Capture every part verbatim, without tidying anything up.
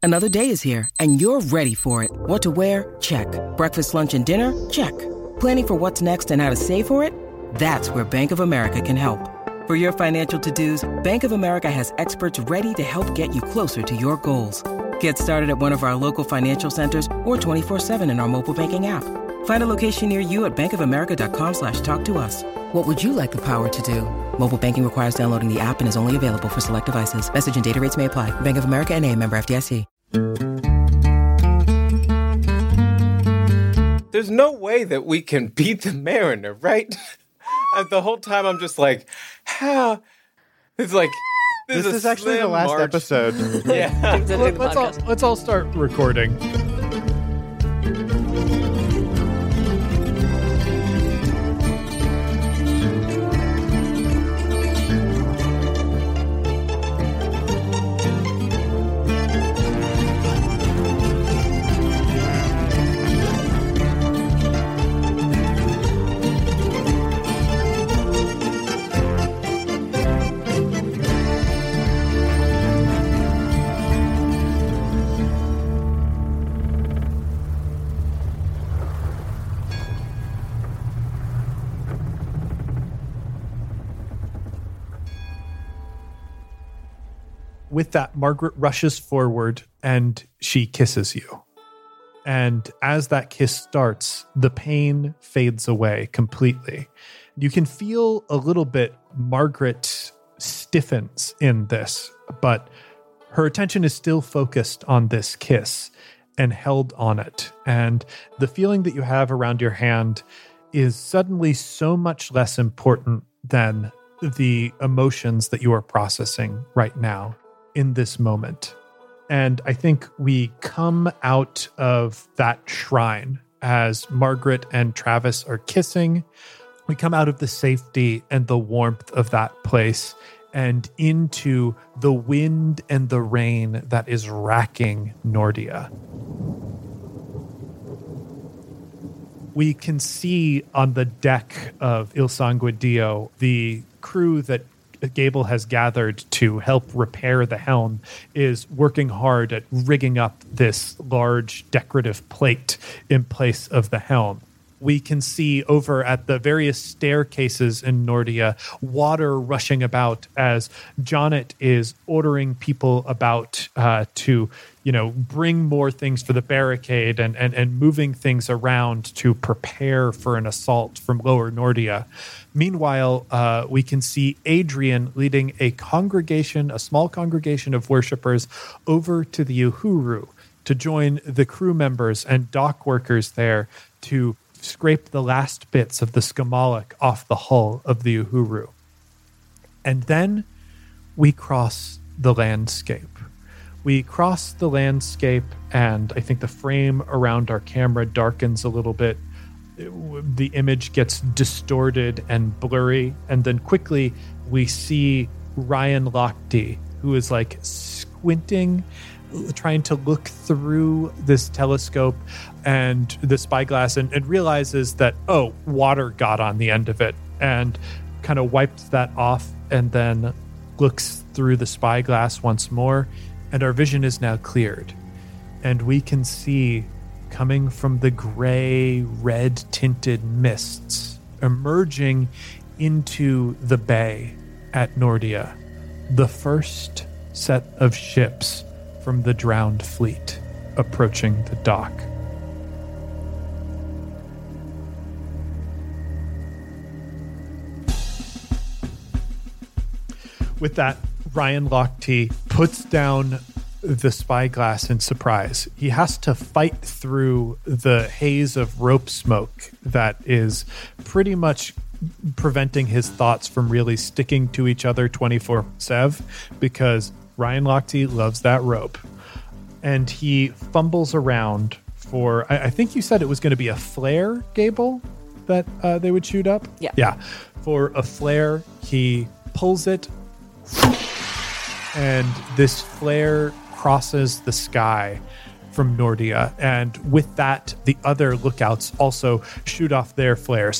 Another day is here, and you're ready for it. What to wear? Check. Breakfast, lunch, and dinner? Check. Planning for what's next and how to save for it? That's where Bank of America can help. For your financial to-dos, Bank of America has experts ready to help get you closer to your goals. Get started at one of our local financial centers or twenty-four seven in our mobile banking app. Find a location near you at bankofamerica.com slash talk to us. What would you like the power to do? Mobile banking requires downloading the app and is only available for select devices. Message and data rates may apply. Bank of America N A, member F D I C. There's no way that we can beat the Mariner, right? The whole time I'm just like, how? It's like, this is actually the last march. episode. Yeah. Let, let's, all, let's all start recording. With that, Margaret rushes forward and she kisses you. And as that kiss starts, the pain fades away completely. You can feel a little bit Margaret stiffens in this, but her attention is still focused on this kiss and held on it. And the feeling that you have around your hand is suddenly so much less important than the emotions that you are processing right now in this moment. And I think we come out of that shrine as Margaret and Travis are kissing. We come out of the safety and the warmth of that place and into the wind and the rain that is racking Nordia. We can see on the deck of Il Sanguidio the crew that Gable has gathered to help repair the helm is working hard at rigging up this large decorative plate in place of the helm. We can see over at the various staircases in Nordia, water rushing about as Jonnet is ordering people about uh, to, you know, bring more things for the barricade and, and, and moving things around to prepare for an assault from Lower Nordia. Meanwhile, uh, we can see Adrian leading a congregation, a small congregation of worshipers over to the Uhuru to join the crew members and dock workers there to scrape the last bits of the Skamalik off the hull of the Uhuru. And then we cross the landscape. We cross the landscape, and I think the frame around our camera darkens a little bit. The image gets distorted and blurry, and then quickly we see Ryan Lochte, who is like squinting, trying to look through this telescope and the spyglass and, and realizes that, oh, water got on the end of it, and kind of wipes that off and then looks through the spyglass once more, and our vision is now cleared. And we can see, coming from the gray, red-tinted mists, emerging into the bay at Nordia, the first set of ships from the drowned fleet approaching the dock. With that, Ryan Lochte puts down the spyglass in surprise. He has to fight through the haze of rope smoke that is pretty much preventing his thoughts from really sticking to each other twenty-four seven, because Ryan Lochte loves that rope. And he fumbles around for, I, I think you said it was going to be a flare, Gable, that uh, they would shoot up? Yeah. Yeah. For a flare, he pulls it, and this flare crosses the sky from Nordia. And with that, the other lookouts also shoot off their flares.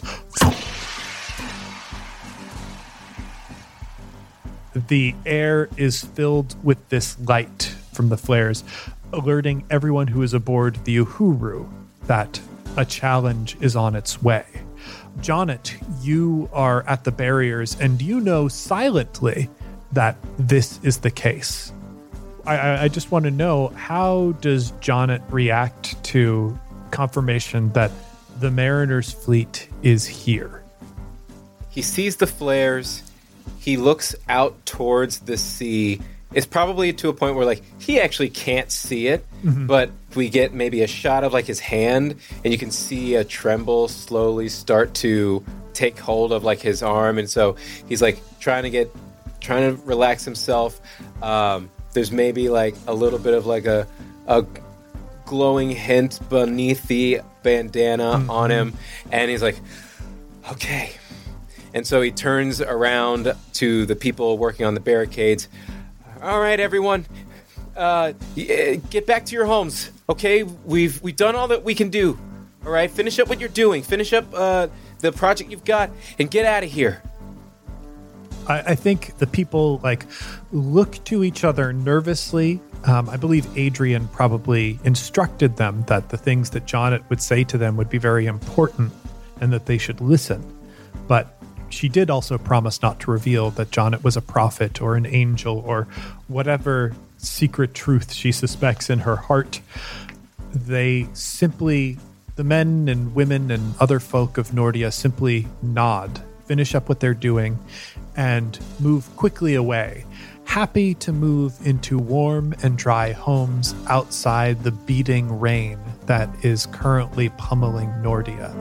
The air is filled with this light from the flares. alerting everyone who is aboard the Uhuru that a challenge is on its way. Jonnet, you are at the barriers and you know silently that this is the case. I, I just want to know, how does Jonnet react to confirmation that the Mariner's fleet is here? He sees the flares. He looks out towards the sea. It's probably to a point where, like, he actually can't see it, mm-hmm. but we get maybe a shot of, like, his hand, and you can see a tremble slowly start to take hold of, like, his arm, and so he's, like, trying to get, trying to relax himself. Um, there's maybe, like, a little bit of, like, a, a glowing hint beneath the bandana mm-hmm. on him, and he's like, okay. And so he turns around to the people working on the barricades. All right, everyone, uh, get back to your homes, okay? We've we've done all that we can do, all right? Finish up what you're doing. Finish up uh, the project you've got and get out of here. I, I think the people, like, look to each other nervously. Um, I believe Adrian probably instructed them that the things that Jonnet would say to them would be very important and that they should listen. But she did also promise not to reveal that Jonnet was a prophet or an angel or whatever secret truth she suspects in her heart. They simply, the men and women and other folk of Nordia simply nod, finish up what they're doing, and move quickly away, happy to move into warm and dry homes outside the beating rain that is currently pummeling Nordia.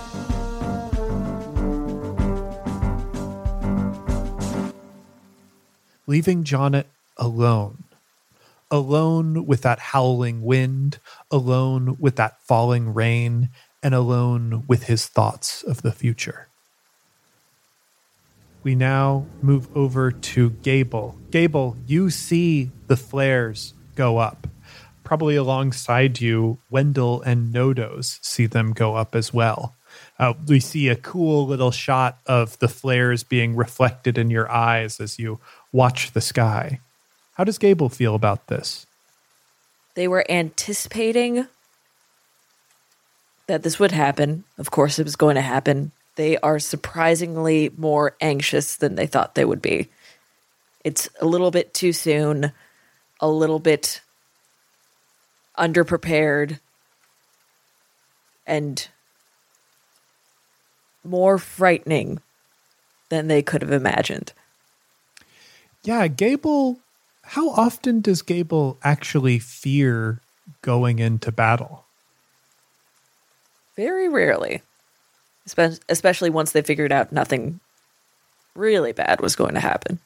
Leaving Jonnet alone. Alone with that howling wind, alone with that falling rain, and alone with his thoughts of the future. We now move over to Gable. Gable, you see the flares go up. Probably alongside you, Wendell and Nodos see them go up as well. Uh, we see a cool little shot of the flares being reflected in your eyes as you watch the sky. How does Gable feel about this? They were anticipating that this would happen. Of course, it was going to happen. They are surprisingly more anxious than they thought they would be. It's a little bit too soon, a little bit underprepared, and more frightening than they could have imagined. Yeah, Gable, how often does Gable actually fear going into battle? Very rarely. Espe- especially once they figured out nothing really bad was going to happen.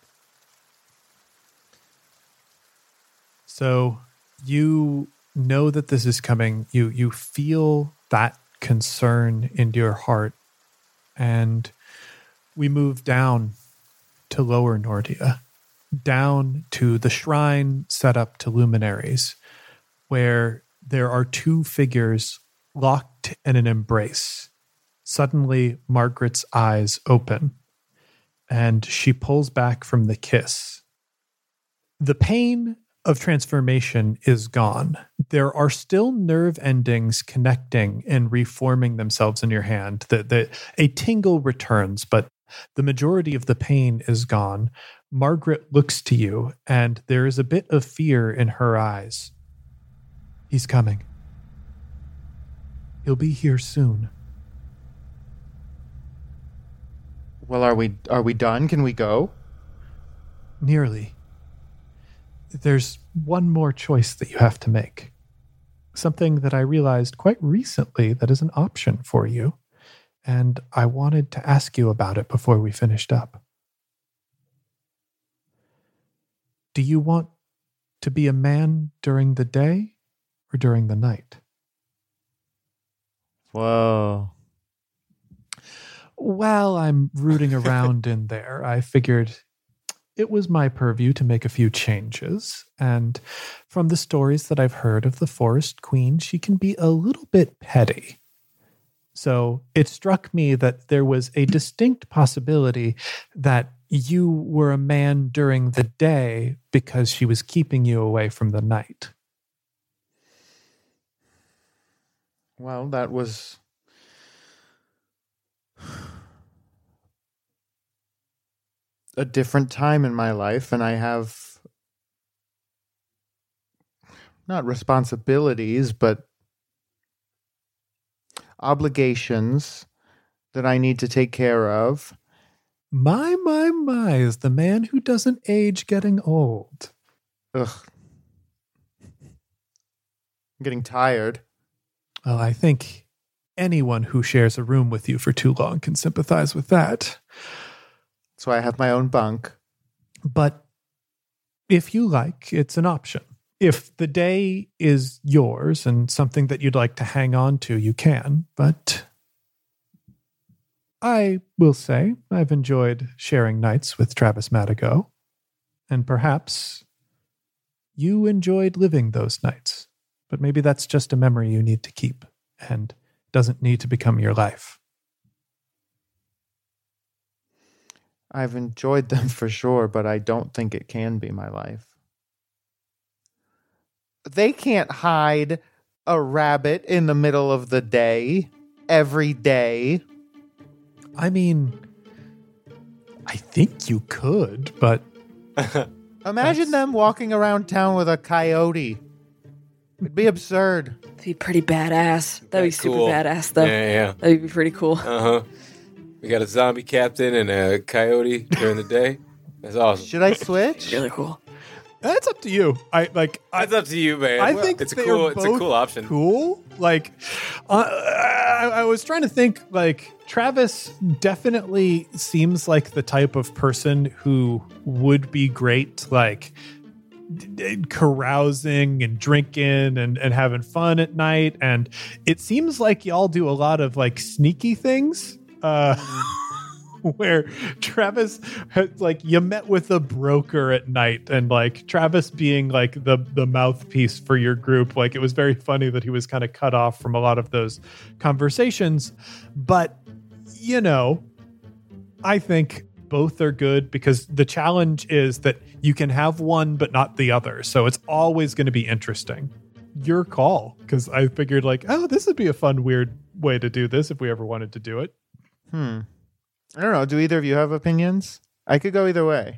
So you know that this is coming. You you feel that concern in your heart. And we move down to Lower Nordia, down to the shrine set up to luminaries, where there are two figures locked in an embrace. Suddenly, Margaret's eyes open, and she pulls back from the kiss. The pain of transformation is gone. There are still nerve endings connecting and reforming themselves in your hand. The, the, a tingle returns, but the majority of the pain is gone. Margaret looks to you, and there is a bit of fear in her eyes. He's coming. He'll be here soon. Well, are we are we done? Can we go? Nearly. There's one more choice that you have to make. Something that I realized quite recently that is an option for you, and I wanted to ask you about it before we finished up. Do you want to be a man during the day or during the night? Whoa. While I'm rooting around in there, I figured it was my purview to make a few changes. And from the stories that I've heard of the Forest Queen, she can be a little bit petty. So it struck me that there was a distinct possibility that you were a man during the day because she was keeping you away from the night. Well, that was a different time in my life, and I have not responsibilities, but obligations that I need to take care of. My, my, my, is the man who doesn't age getting old. Ugh. I'm getting tired. Well, I think anyone who shares a room with you for too long can sympathize with that. That's why I have my own bunk. But if you like, it's an option. If the day is yours and something that you'd like to hang on to, you can. But I will say I've enjoyed sharing nights with Travis Madigo. And perhaps you enjoyed living those nights. But maybe that's just a memory you need to keep and doesn't need to become your life. I've enjoyed them for sure, but I don't think it can be my life. They can't hide a rabbit in the middle of the day, every day. I mean, I think you could, but... Imagine them walking around town with a coyote. It'd be absurd. That'd be pretty badass. That'd be super cool. badass, though. Yeah, yeah. That'd be pretty cool. Uh-huh. We got a zombie captain and a coyote during the day. That's awesome. Should I switch? Really cool. That's up to you. I like. I, It's up to you, man. I think it's they cool. are It's a both cool option. Cool. Like, uh, I, I was trying to think. Like, Travis definitely seems like the type of person who would be great. Like, d- d- carousing and drinking and, and having fun at night. And it seems like y'all do a lot of like sneaky things. Uh, where Travis had, like, you met with a broker at night, and like Travis being like the the mouthpiece for your group, like it was very funny that he was kind of cut off from a lot of those conversations. But you know, I think both are good because the challenge is that you can have one but not the other, so it's always going to be interesting. Your call, because I figured like, oh, this would be a fun, weird way to do this if we ever wanted to do it. Hmm. I don't know. Do either of you have opinions? I could go either way.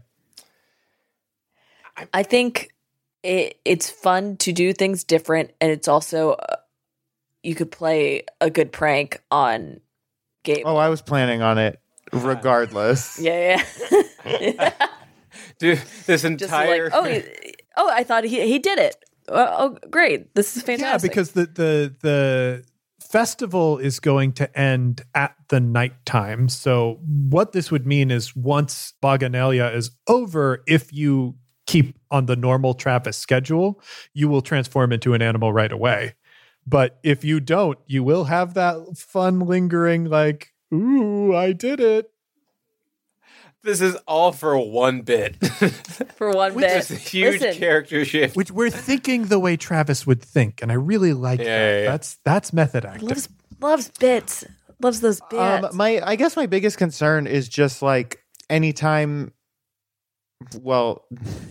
I think it, it's fun to do things different, and it's also uh, you could play a good prank on Gabe. Oh, I was planning on it regardless. Yeah, yeah. Dude, this Just entire... like, oh, he- oh, I thought he he did it. Oh, oh, great! This is Yeah, fantastic. because the the the festival is going to end at the nighttime. So what this would mean is once Baganelia is over, if you keep on the normal Travis schedule, you will transform into an animal right away. But if you don't, you will have that fun lingering like, ooh, I did it. This is all for one bit. for one bit, Just a huge listen, character shift. Which we're thinking the way Travis would think. And I really like Yeah, that. yeah, yeah. That's that's method acting. loves loves bits, loves those bits. Um, my, I guess my biggest concern is just like anytime, well,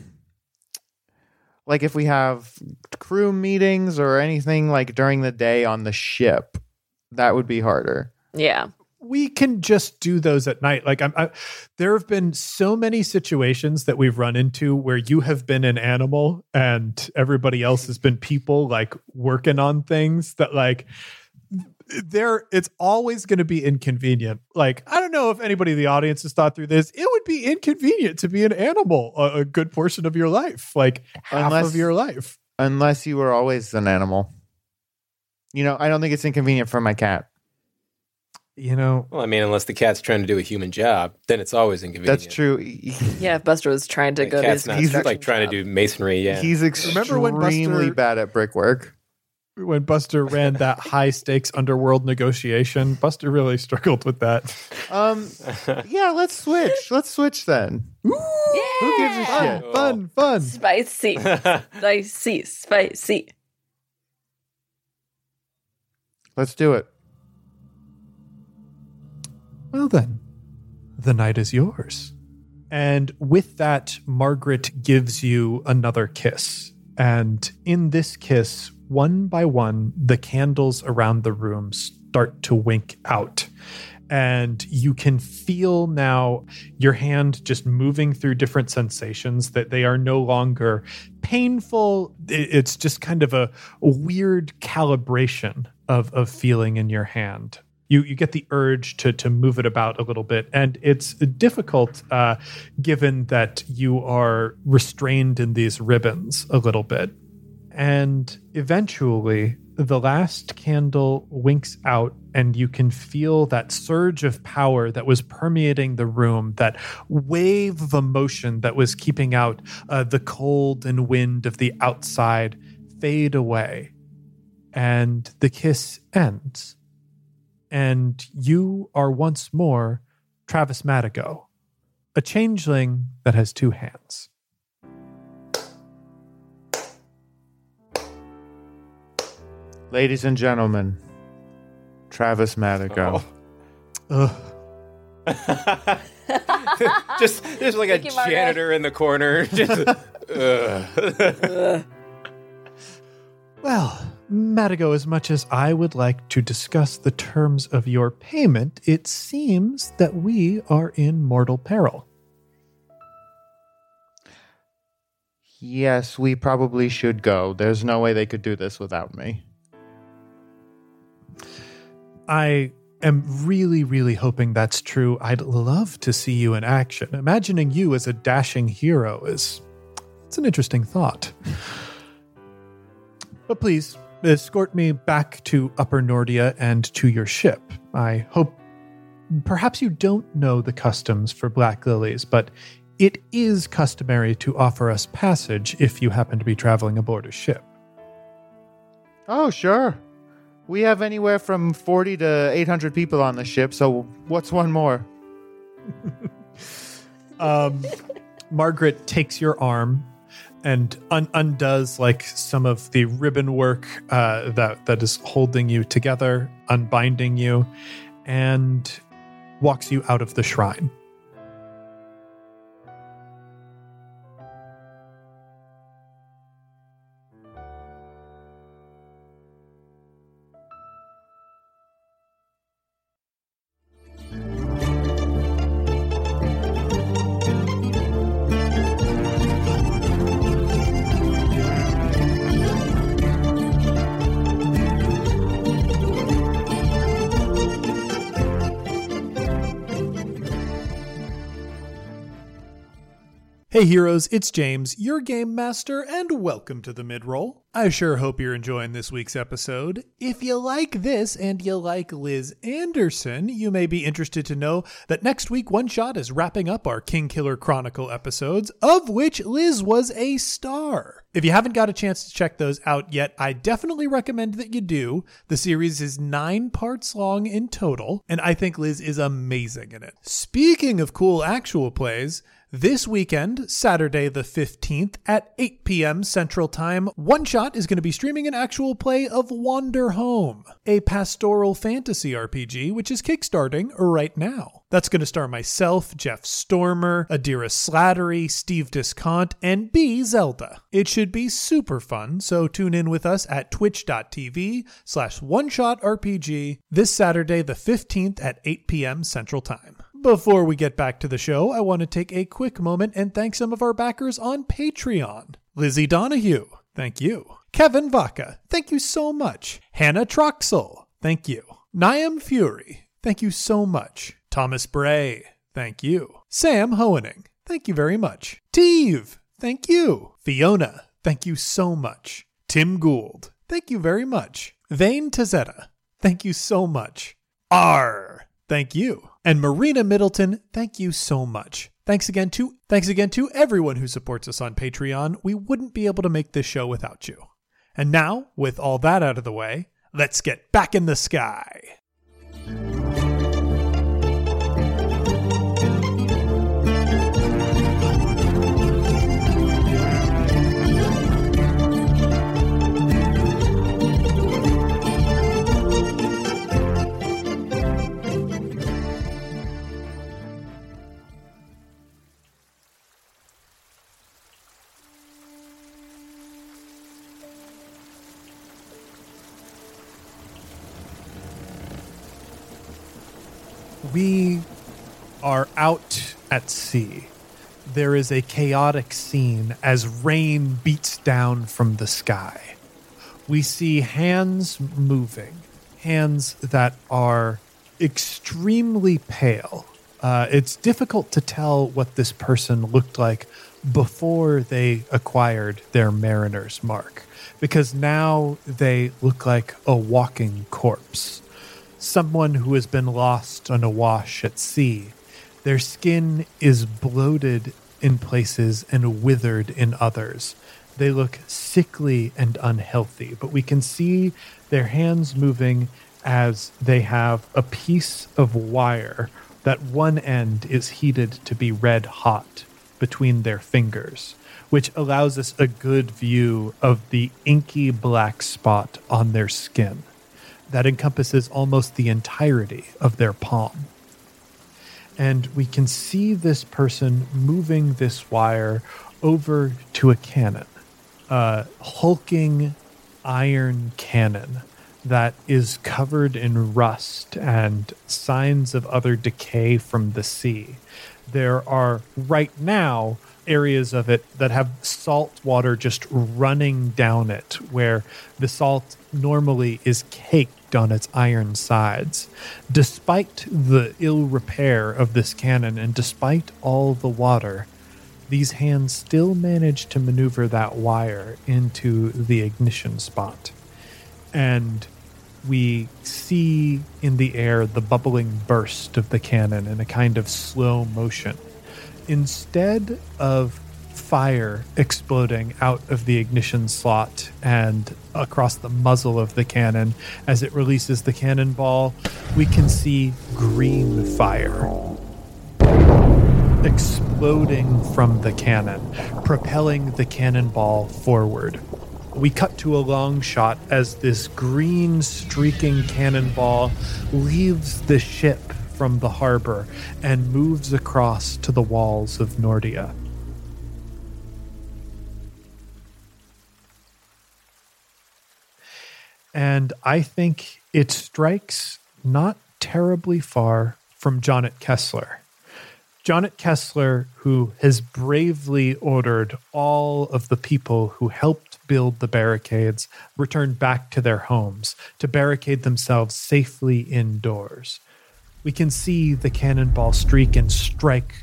like if we have crew meetings or anything like during the day on the ship, that would be harder. yeah. We can just do those at night. Like I'm, I, there have been so many situations that we've run into where you have been an animal and everybody else has been people, like working on things that like there. It's always going to be inconvenient. Like I don't know if anybody in the audience has thought through this. It would be inconvenient to be an animal a, a good portion of your life, like half Unless- of your life. Unless you were always an animal. You know, I don't think it's inconvenient for my cat. You know, Well, I mean, unless the cat's trying to do a human job, then it's always inconvenient. That's true. Yeah, if Buster was trying to The go to cat's his not He's like trying to do masonry. Yeah. He's Remember when extremely Buster- bad at brickwork. when Buster ran that high stakes underworld negotiation, Buster really struggled with that. Um, yeah, let's switch. Let's switch then. Who gives a Fun, shit? fun, fun. spicy, spicy, spicy. Let's do it. Well, then, the night is yours. And with that, Margaret gives you another kiss. And in this kiss, one by one, the candles around the room start to wink out. And you can feel now your hand just moving through different sensations, that they are no longer painful. It's just kind of a, a weird calibration of, of feeling in your hand. You you get the urge to to move it about a little bit, and it's difficult uh, given that you are restrained in these ribbons a little bit. And eventually, the last candle winks out, and you can feel that surge of power that was permeating the room, that wave of emotion that was keeping out uh, the cold and wind of the outside fade away. And the kiss ends. And you are once more Travis Madigo, a changeling that has two hands. Ladies and gentlemen, Travis Madigo. Oh. just, just like Thank a you, Margo. janitor in the corner. Just, ugh. Well, Madigo, as much as I would like to discuss the terms of your payment, it seems that we are in mortal peril. Yes, we probably should go. There's no way they could do this without me. I am really, really hoping that's true. I'd love to see you in action. Imagining you as a dashing hero is it's an interesting thought. But please, escort me back to Upper Nordia and to your ship. I hope perhaps you don't know the customs for Black Lilies, but it is customary to offer us passage if you happen to be traveling aboard a ship. Oh, sure. We have anywhere from forty to eight hundred people on the ship, so what's one more? um, Margaret takes your arm and un- undoes like some of the ribbon work uh, that that is holding you together, unbinding you, and walks you out of the shrine. Hey heroes, it's James, your game master, and welcome to the mid-roll. I sure hope you're enjoying this week's episode. If you like this and you like Liz Anderson, you may be interested to know that next week One Shot is wrapping up our King Killer Chronicle episodes, of which Liz was a star. If you haven't got a chance to check those out yet, I definitely recommend that you do. The series is nine parts long in total, and I think Liz is amazing in it. Speaking of cool actual plays, this weekend, Saturday the fifteenth at eight p.m. Central Time, One Shot is going to be streaming an actual play of Wander Home, a pastoral fantasy R P G which is kickstarting right now. That's going to star myself, Jeff Stormer, Adira Slattery, Steve Discount, and B. Zelda. It should be super fun, so tune in with us at twitch.tv slash one shot RPG this Saturday the fifteenth at eight p.m. Central Time. Before we get back to the show, I want to take a quick moment and thank some of our backers on Patreon. Lizzie Donahue, thank you. Kevin Vaca, thank you so much. Hannah Troxel, thank you. Niam Fury, thank you so much. Thomas Bray, thank you. Sam Hoening, thank you very much. Teve, thank you. Fiona, thank you so much. Tim Gould, thank you very much. Vane Tazetta, thank you so much. R, thank you. And Marina Middleton, thank you so much. Thanks again to thanks again to everyone who supports us on Patreon. We wouldn't be able to make this show without you. And now, with all that out of the way, let's get back in the sky. We are out at sea. There is a chaotic scene as rain beats down from the sky. We see hands moving, hands that are extremely pale. Uh, it's difficult to tell what this person looked like before they acquired their mariner's mark, because now they look like a walking corpse. Someone who has been lost on a wash at sea. Their skin is bloated in places and withered in others. They look sickly and unhealthy, but we can see their hands moving as they have a piece of wire that one end is heated to be red hot between their fingers, which allows us a good view of the inky black spot on their skin that encompasses almost the entirety of their palm. And we can see this person moving this wire over to a cannon, a hulking iron cannon that is covered in rust and signs of other decay from the sea. There are right now areas of it that have salt water just running down it, where the salt normally is caked on its iron sides. Despite the ill repair of this cannon and despite all the water, these hands still manage to maneuver that wire into the ignition spot. And we see in the air the bubbling burst of the cannon in a kind of slow motion. Instead of fire exploding out of the ignition slot and across the muzzle of the cannon as it releases the cannonball, we can see green fire exploding from the cannon, propelling the cannonball forward. We cut to a long shot as this green streaking cannonball leaves the ship from the harbor and moves across to the walls of Nordia. And I think it strikes not terribly far from Jonnet Kessler. Jonnet Kessler, who has bravely ordered all of the people who helped build the barricades return back to their homes to barricade themselves safely indoors. We can see the cannonball streak and strike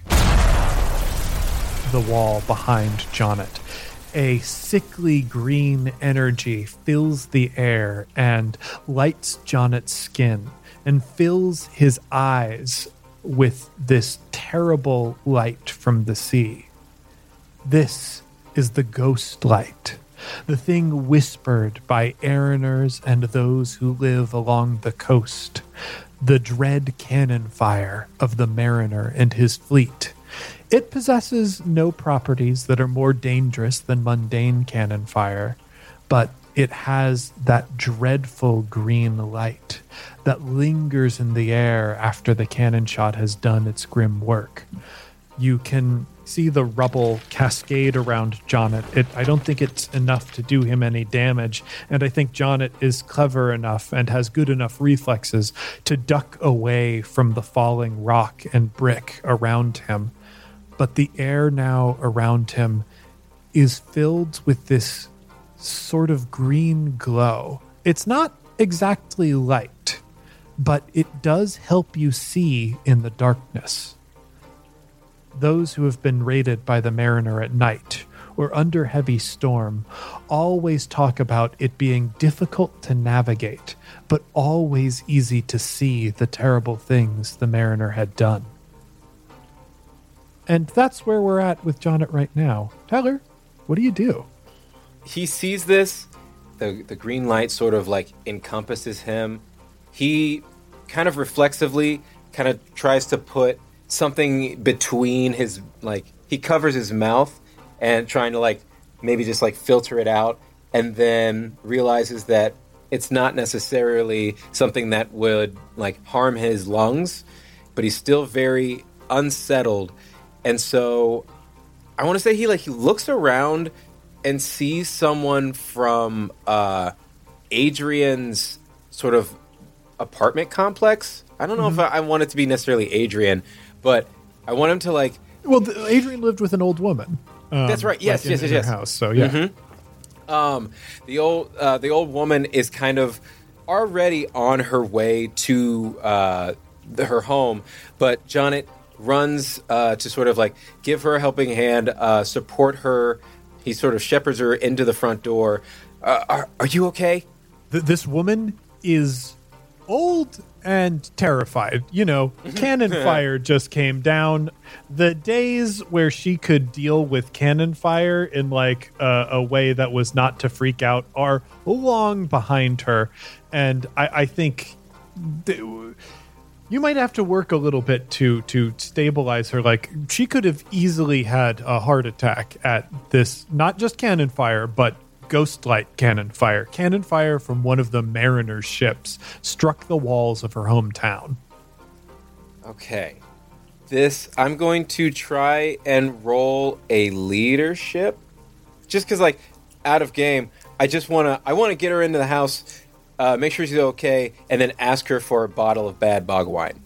the wall behind Jonnet. A sickly green energy fills the air and lights Jonnet's skin and fills his eyes with this terrible light from the sea. This is the ghost light, the thing whispered by mariners and those who live along the coast, the dread cannon fire of the mariner and his fleet. It possesses no properties that are more dangerous than mundane cannon fire, but it has that dreadful green light that lingers in the air after the cannon shot has done its grim work. You can see the rubble cascade around Jonnet. It, I don't think it's enough to do him any damage, and I think Jonnet is clever enough and has good enough reflexes to duck away from the falling rock and brick around him. But the air now around him is filled with this sort of green glow. It's not exactly light, but it does help you see in the darkness. Those who have been raided by the mariner at night or under heavy storm always talk about it being difficult to navigate, but always easy to see the terrible things the mariner had done. And that's where we're at with Jonnet right now. Tyler, what do you do? He sees this, the the green light sort of like encompasses him. He kind of reflexively kind of tries to put something between his, like, he covers his mouth and trying to like maybe just like filter it out, and then realizes that it's not necessarily something that would like harm his lungs, but he's still very unsettled. And so I want to say he like he looks around and sees someone from uh, Adrian's sort of apartment complex, I don't know mm-hmm. if I, I want it to be necessarily Adrian, but I want him to like. Well, the, Adrian lived with an old woman. Um, That's right. Yes, like yes, in, yes, in yes. Her house. So yeah. Mm-hmm. Um, the old uh, the old woman is kind of already on her way to uh, the, her home, but Jonnet runs uh, to sort of like give her a helping hand, uh, support her. He sort of shepherds her into the front door. Uh, are, are you okay? Th- this woman is old and terrified. You know, cannon fire just came down. The days where she could deal with cannon fire in like uh, a way that was not to freak out are long behind her. And I, I think th- you might have to work a little bit to to stabilize her. Like, she could have easily had a heart attack at this, not just cannon fire, but ghostlight cannon fire. Cannon fire from one of the Mariner's ships struck the walls of her hometown. Okay. This, I'm going to try and roll a leadership. Just because, like, out of game, I just want to, I want to get her into the house, uh, make sure she's okay, and then ask her for a bottle of bad bog wine.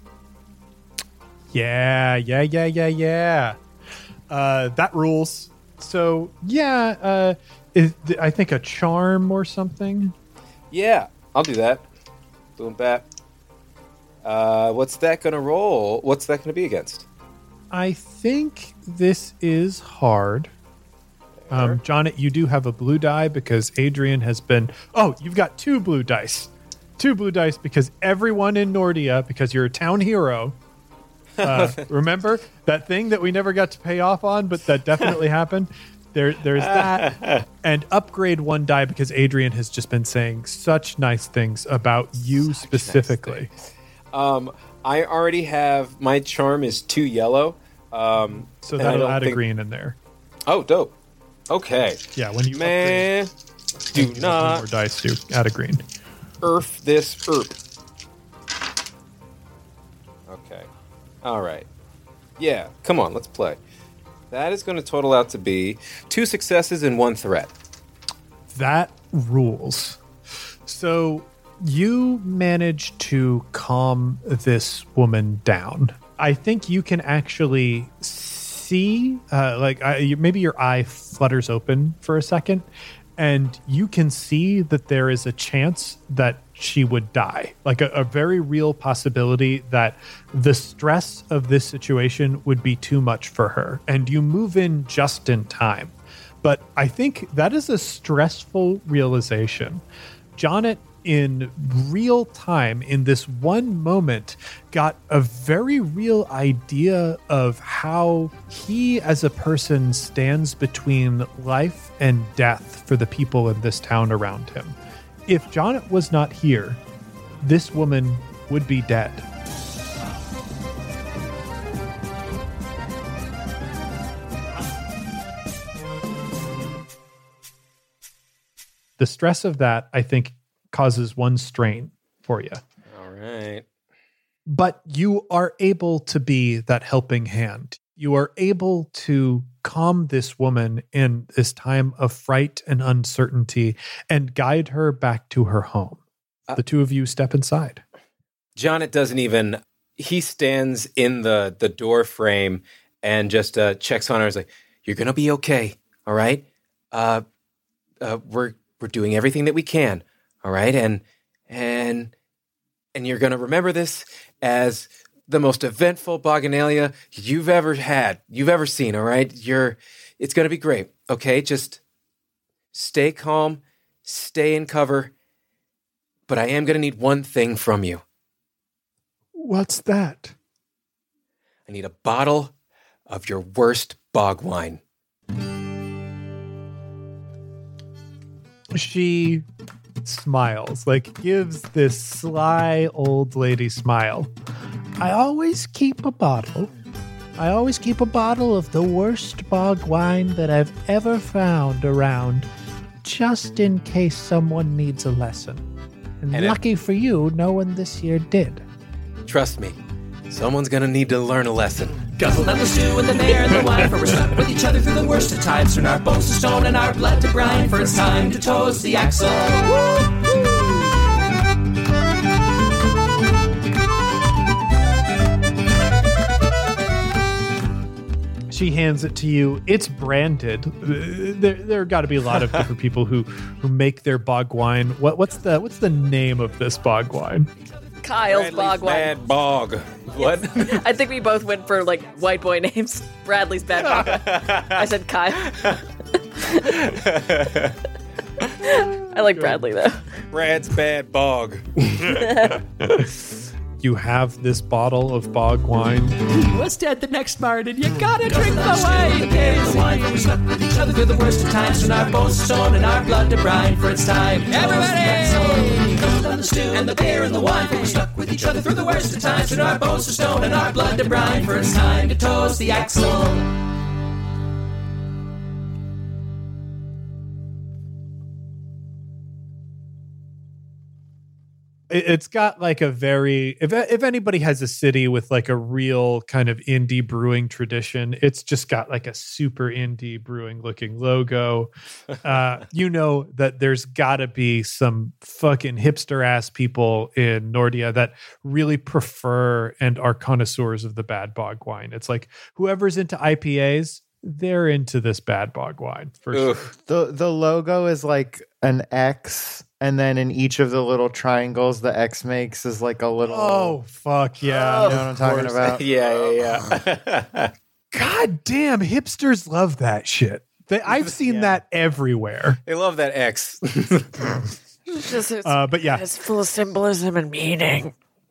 Yeah, yeah, yeah, yeah, yeah. Uh, that rules. So, yeah, uh, Is, I think a charm or something. Yeah, I'll do that. Boom, bap. Uh, what's that going to roll? What's that going to be against? I think this is hard. Um, Jonnet, you do have a blue die because Adrian has been... Oh, you've got two blue dice. Two blue dice because everyone in Nordia, because you're a town hero... Uh, remember that thing that we never got to pay off on, but that definitely happened? There, there's that, and upgrade one die because Adrian has just been saying such nice things about you such specifically. Nice um, I already have, my charm is two yellow. Um, so that'll add think... a green in there. Oh, dope. Okay. Yeah, when you Man, upgrade, do not more dice to add a green. Earth this herb. Okay. All right. Yeah, come on, let's play. That is going to total out to be two successes and one threat. That rules. So you manage to calm this woman down. I think you can actually see, uh, like I, maybe your eye flutters open for a second, and you can see that there is a chance that she would die. Like a, a very real possibility that the stress of this situation would be too much for her. And you move in just in time. But I think that is a stressful realization. Jonnet, in real time, in this one moment, got a very real idea of how he as a person stands between life and death for the people in this town around him. If Jonnet was not here, this woman would be dead. The stress of that, I think, causes one strain for you. All right. But you are able to be that helping hand. You are able to calm this woman in this time of fright and uncertainty and guide her back to her home. Uh, the two of you step inside. Jonnet doesn't even, he stands in the, the door frame and just uh, checks on her. He's like, you're going to be okay. All right. Uh, uh, we're, we're doing everything that we can. All right. And, and, and you're going to remember this as the most eventful Boganalia you've ever had, you've ever seen. All right. You're, it's going to be great. Okay. Just stay calm, stay in cover. But I am going to need one thing from you. What's that? I need a bottle of your worst bog wine. She smiles, like gives this sly old lady smile. I always keep a bottle. I always keep a bottle of the worst bog wine that I've ever found around, just in case someone needs a lesson. And, and lucky it, for you, no one this year did. Trust me, someone's gonna need to learn a lesson. Guzzle down the stew and the beer and the wine, for we're stuck with each other through the worst of times. Turn our bones to stone and our blood to brine, for it's time to toast the axle. Woo-hoo! She hands it to you. It's branded. Uh, There, there got to be a lot of different people who, who make their bog wine. What, what's the what's the name of this bog wine? Kyle's Bradley's bog wine. Bad Bog. What? I think we both went for like white boy names. Bradley's bad bog wine. I said Kyle. I like Bradley though. Brad's Bad Bog. You have this bottle of bog wine. Was dead the next morning. You gotta drink the wine. The beer and the wine, for we slept with each other through the worst of times. And our bones are stone and our blood to brine, for it's time. Everybody! Comes on the stew and the beer and the wine, for we stuck with each other through the worst of times. And our bones are stone and our blood to brine, for it's time to toast the axle. It- It's got like a very if if anybody has a city with like a real kind of indie brewing tradition, it's just got like a super indie brewing looking logo. Uh, you know that there's got to be some fucking hipster ass people in Nordia that really prefer and are connoisseurs of the bad bog wine. It's like whoever's into I P As, they're into this bad bog wine for sure. The the logo is like an X, and then in each of the little triangles the X makes is like a little. Oh fuck yeah! You know what I'm talking about? yeah, yeah, yeah. God damn, hipsters love that shit. They, I've seen that everywhere. They love that X. It's just it's, Uh, but yeah, it's full of symbolism and meaning.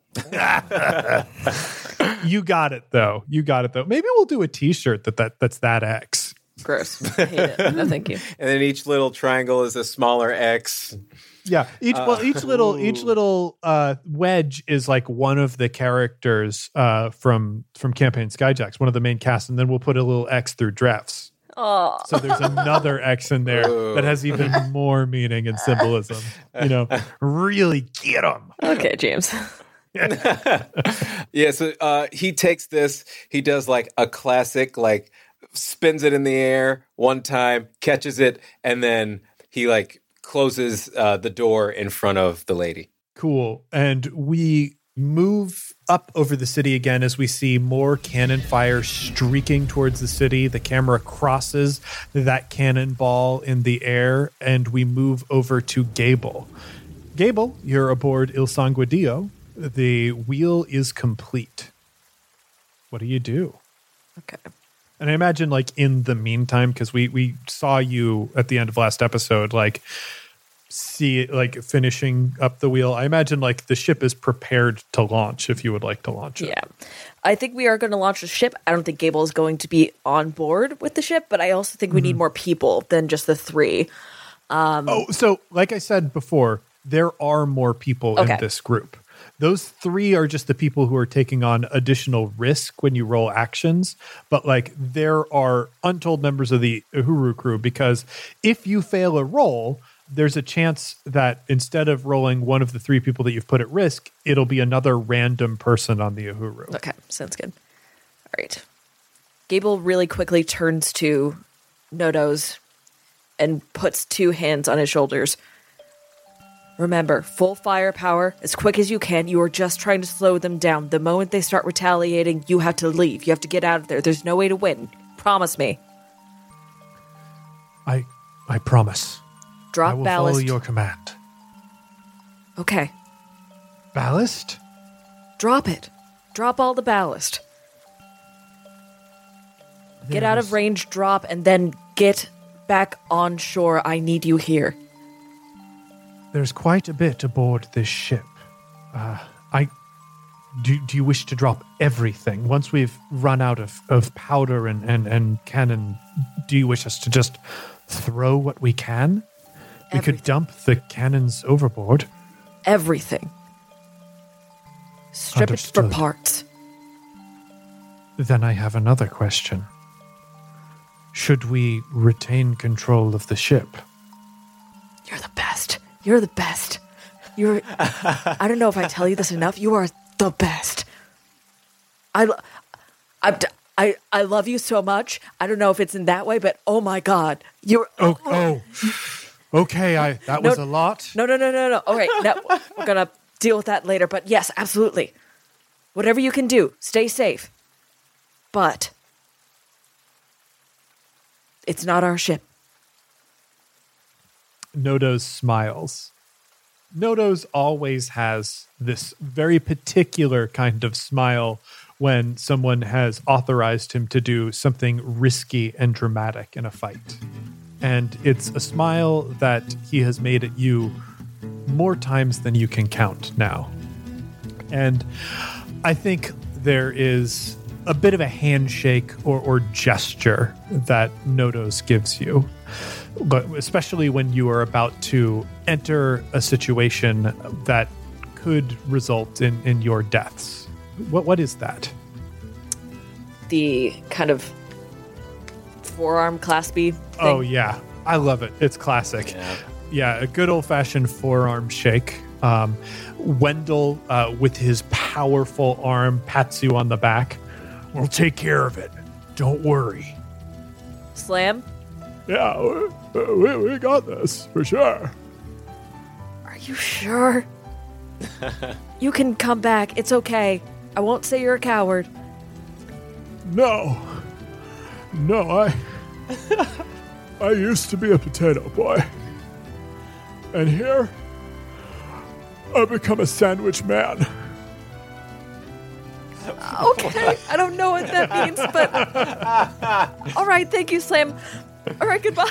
you got it though. You got it though. Maybe we'll do a T-shirt that, that that's that X. Gross. I hate it. No, thank you. And then each little triangle is a smaller X. Yeah, each well, each little each little uh, wedge is like one of the characters uh, from from Campaign Skyjacks, one of the main cast, and then we'll put a little X through drafts. Oh, So there's another X in there Ooh. that has even more meaning and symbolism. You know, really get them. okay, James. Yeah, so uh, he takes this, he does like a classic, like spins it in the air one time, catches it, and then he like closes uh, the door in front of the lady. Cool. And we move up over the city again as we see more cannon fire streaking towards the city. The camera crosses that cannonball in the air, and we move over to Gable. Gable, you're aboard Il Sanguidio. The wheel is complete. What do you do? Okay. And I imagine, like, in the meantime, because we, we saw you at the end of last episode, like, see it, like, finishing up the wheel. I imagine, like, the ship is prepared to launch if you would like to launch it. Yeah. I think we are going to launch the ship. I don't think Gable is going to be on board with the ship, but I also think we need more people than just the three. Um, Oh, so, like I said before, there are more people Okay. in this group. Those three are just the people who are taking on additional risk when you roll actions. But like there are untold members of the Uhuru crew, because if you fail a roll, there's a chance that instead of rolling one of the three people that you've put at risk, it'll be another random person on the Uhuru. Okay, sounds good. All right. Gable really quickly turns to Nodos and puts two hands on his shoulders. Remember, full firepower, as quick as you can. You are just trying to slow them down. The moment they start retaliating, you have to leave. You have to get out of there. There's no way to win. Promise me. I I promise. Drop I will ballast. follow your command. Okay. Ballast? Drop it. Drop all the ballast. Get There out was- of range, drop, and then get back on shore. I need you here. There's quite a bit aboard this ship. Uh, I do. Do you wish to drop everything once we've run out of, of powder and, and, and cannon? Do you wish us to just throw what we can? We Everything. could dump the cannons overboard. Everything. Strip it for Understood. parts. Then I have another question. Should we retain control of the ship? You're the best. You're the best. You're. I don't know if I tell you this enough. You are the best. I, lo- I, I, I love you so much. I don't know if it's in that way, but oh my God, you're. Oh, oh. Okay, I that was No, a lot. No, no, no, no, no. All right, now we're gonna deal with that later. But yes, absolutely. Whatever you can do, stay safe. But It's not our ship. Nodos smiles. Nodos always has this very particular kind of smile when someone has authorized him to do something risky and dramatic in a fight. And it's a smile that he has made at you more times than you can count now. And I think there is a bit of a handshake or, or gesture that Nodos gives you, but especially when you are about to enter a situation that could result in, in your deaths. What What is that? The kind of forearm claspy thing. Oh, yeah. I love it. It's classic. Yeah, yeah a good old-fashioned forearm shake. Um, Wendell, uh, with his powerful arm, pats you on the back. We'll take care of it. Don't worry. Slam? Yeah, we, we, we got this, for sure. Are you sure? You can come back. It's okay. I won't say you're a coward. No. No, I... I used to be a potato boy. And here, I've become a sandwich man. Okay, I don't know what that means, but... All right, thank you, Slam. All right, goodbye.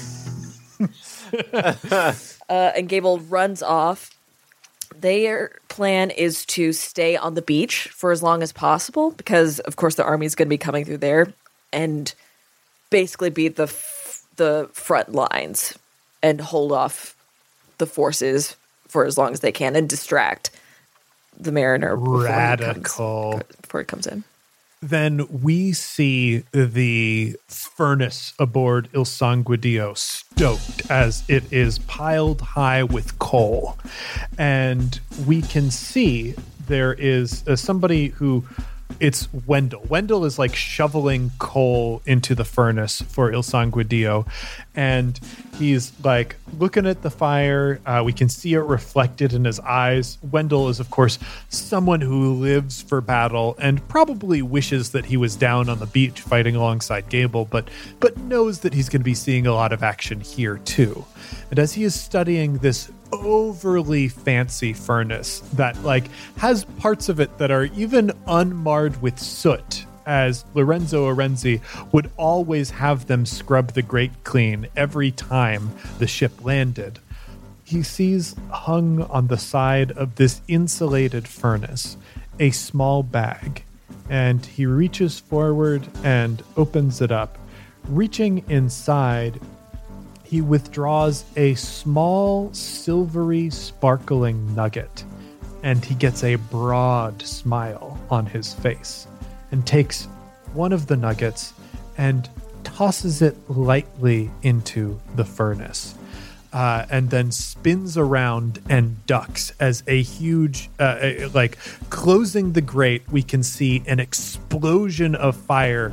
uh, and Gable runs off. Their plan is to stay on the beach for as long as possible because, of course, the army is going to be coming through there and basically be the f- the front lines and hold off the forces for as long as they can and distract the Mariner before Radical. He comes, before he comes in. Then we see the furnace aboard Il Sanguidio stoked as it is piled high with coal. And we can see there is uh, somebody who, it's Wendell. Wendell is like shoveling coal into the furnace for Il Sanguidio. And he's like looking at the fire. Uh, we can see it reflected in his eyes. Wendell is, of course, someone who lives for battle and probably wishes that he was down on the beach fighting alongside Gable, but but knows that he's going to be seeing a lot of action here too. And as he is studying this overly fancy furnace that like has parts of it that are even unmarred with soot, as Lorenzo Arenzi would always have them scrub the grate clean every time the ship landed, he sees hung on the side of this insulated furnace a small bag, and he reaches forward and opens it up. Reaching inside, he withdraws a small, silvery, sparkling nugget, and he gets a broad smile on his face and takes one of the nuggets and tosses it lightly into the furnace, uh, and then spins around and ducks as a huge, uh, a, like closing the grate, we can see an explosion of fire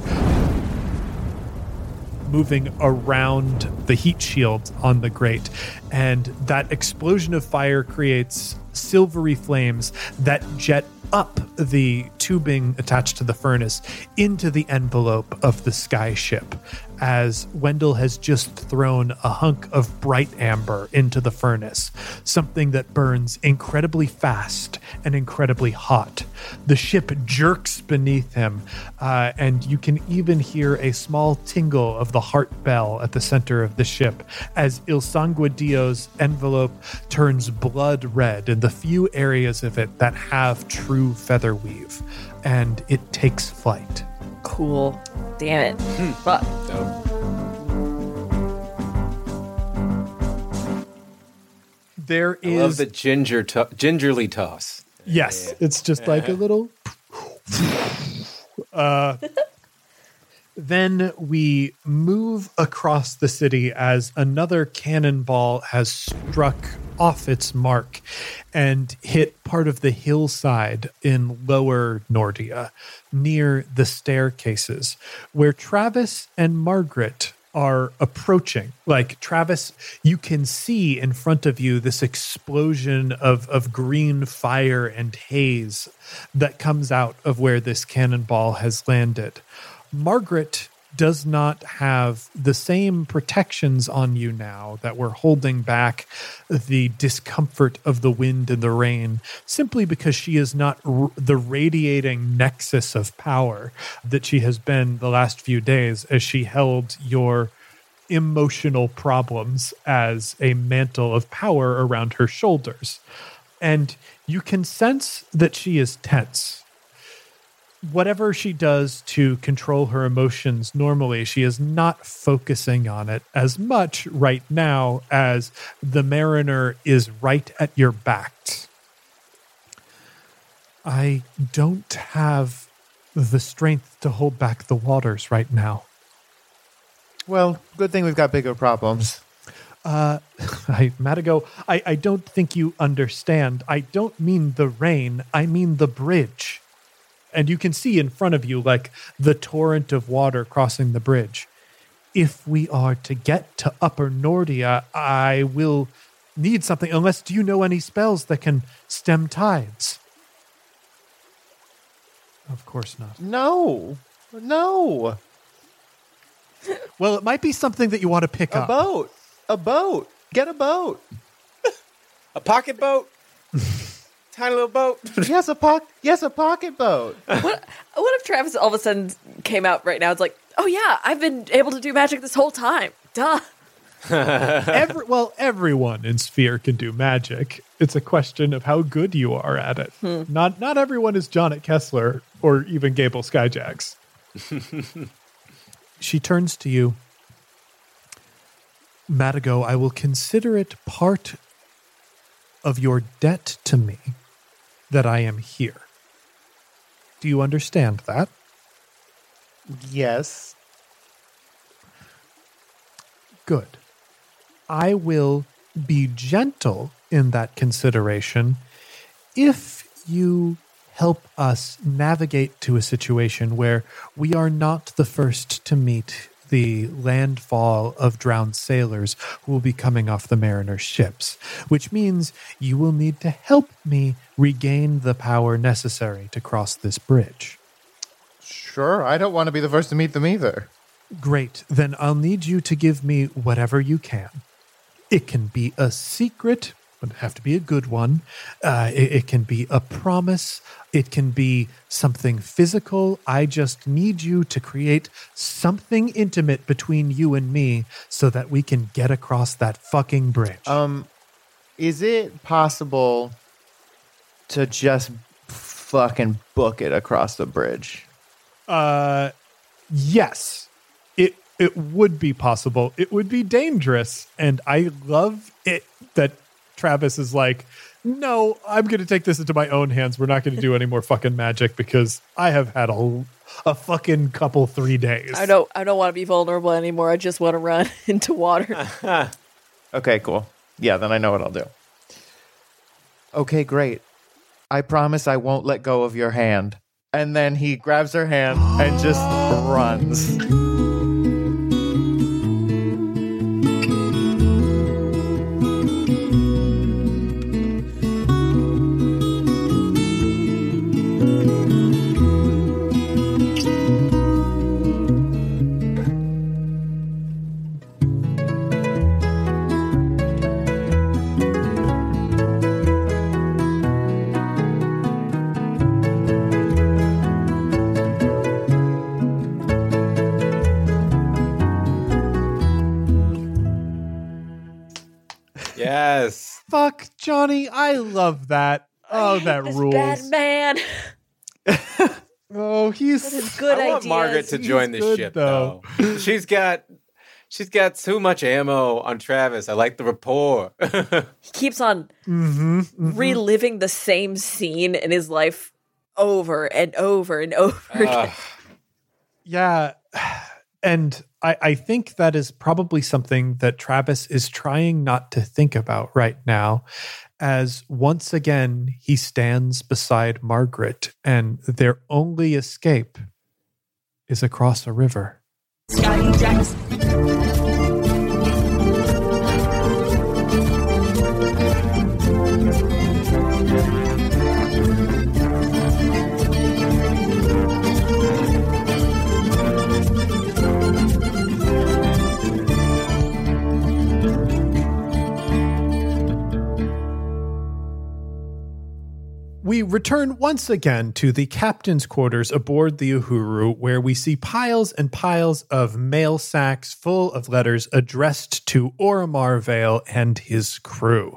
moving around the heat shield on the grate. And that explosion of fire creates silvery flames that jet up the tubing attached to the furnace into the envelope of the sky ship, as Wendell has just thrown a hunk of bright amber into the furnace, something that burns incredibly fast and incredibly hot. The ship jerks beneath him, uh, and you can even hear a small tingle of the heart bell at the center of the ship as Il Sanguidio's envelope turns blood red in the few areas of it that have true feather weave, and it takes flight. Cool. Damn it. Fuck. There I is love the ginger to- gingerly toss. yes, yeah. It's just like a little. uh, then we move across the city as another cannonball has struck off its mark and hit part of the hillside in Lower Nordia, near the staircases, where Travis and Margaret are approaching. Like, Travis, you can see in front of you this explosion of, of green fire and haze that comes out of where this cannonball has landed. Margaret, does not have the same protections on you now that were holding back the discomfort of the wind and the rain, simply because she is not r- the radiating nexus of power that she has been the last few days as she held your emotional problems as a mantle of power around her shoulders. And you can sense that she is tense. Whatever she does to control her emotions normally, she is not focusing on it as much right now as the mariner is right at your back. I don't have the strength to hold back the waters right now. Well, good thing we've got bigger problems. Uh, I, Madigo, I, I don't think you understand. I don't mean the rain. I mean the bridge. And you can see in front of you, like, the torrent of water crossing the bridge. If we are to get to Upper Nordia, I will need something. Unless, do you know any spells that can stem tides? Of course not. No. No. Well, it might be something that you want to pick A up. boat. A boat. Get a boat. A pocket boat? Tiny little boat? Yes, a po- yes, a pocket boat. What, what if Travis all of a sudden came out right now? It's like, oh yeah, I've been able to do magic this whole time. Duh. Every, well, everyone in Sphere can do magic. It's a question of how good you are at it. Hmm. Not not everyone is Johnnet Kessler or even Gable Skyjax. She turns to you. Madigo, I will consider it part of your debt to me that I am here. Do you understand that? Yes. Good. I will be gentle in that consideration if you help us navigate to a situation where we are not the first to meet the landfall of drowned sailors who will be coming off the mariners' ships, which means you will need to help me regain the power necessary to cross this bridge. Sure, I don't want to be the first to meet them either. Great, then I'll need you to give me whatever you can. It can be a secret, but it have to be a good one. Uh, it, it can be a promise. It can be something physical. I just need you to create something intimate between you and me so that we can get across that fucking bridge. Um, is it possible to just fucking book it across the bridge? Uh, yes. It it would be possible. It would be dangerous, and I love it that Travis is like, no, I'm going to take this into my own hands. We're not going to do any more fucking magic because I have had a, a fucking couple three days. I don't I don't want to be vulnerable anymore. I just want to run into water. Okay, cool. Yeah, then I know what I'll do. Okay, great. I promise I won't let go of your hand. And then he grabs her hand and just runs. Yes. Fuck, Johnny. I love that. Oh, I hate that this rules. bad man. Oh, he's His good I want ideas. Margaret to join He's this good, ship, though. though. She's got she's got too much ammo on Travis. I like the rapport. He keeps on mm-hmm, mm-hmm. reliving the same scene in his life over and over and over again. Yeah. And I, I think that is probably something that Travis is trying not to think about right now, as once again he stands beside Margaret and their only escape is across a river. Scotty Jacks. we return once again to the captain's quarters aboard the Uhuru, where we see piles and piles of mail sacks full of letters addressed to Oromar Vale and his crew.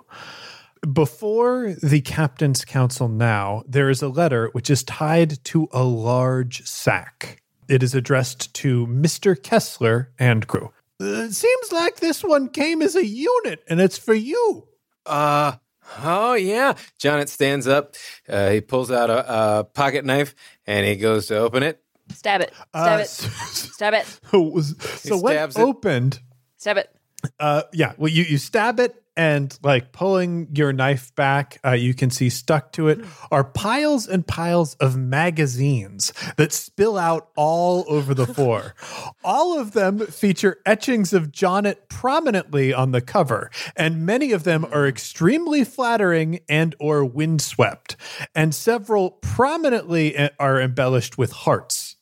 Before the captain's council now, there is a letter which is tied to a large sack. It is addressed to Mister Kessler and crew. It seems like this one came as a unit, and it's for you. Uh, oh, yeah. Jonnet stands up. Uh, he pulls out a, a pocket knife, and he goes to open it. Stab it. Stab Uh, it. Stab it. So, so when stabs it. opened, Stab it. uh, yeah, well, you, you stab it, and like pulling your knife back, uh, you can see stuck to it are piles and piles of magazines that spill out all over the floor. All of them feature etchings of Jonnet prominently on the cover, and many of them are extremely flattering and or windswept, and several prominently are embellished with hearts.